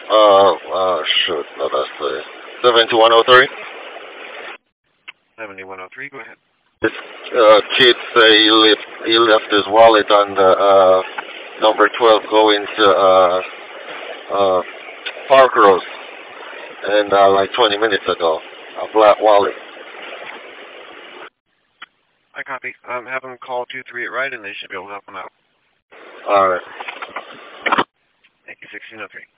Shoot, let us say 7103. 7103, go ahead. This kid say he left his wallet on the number 12 going to uh, Park Rose, and like 20 minutes ago, a black wallet. I copy. Have them call 238 right, and they should be able to help them out. All right. Thank you, 1603.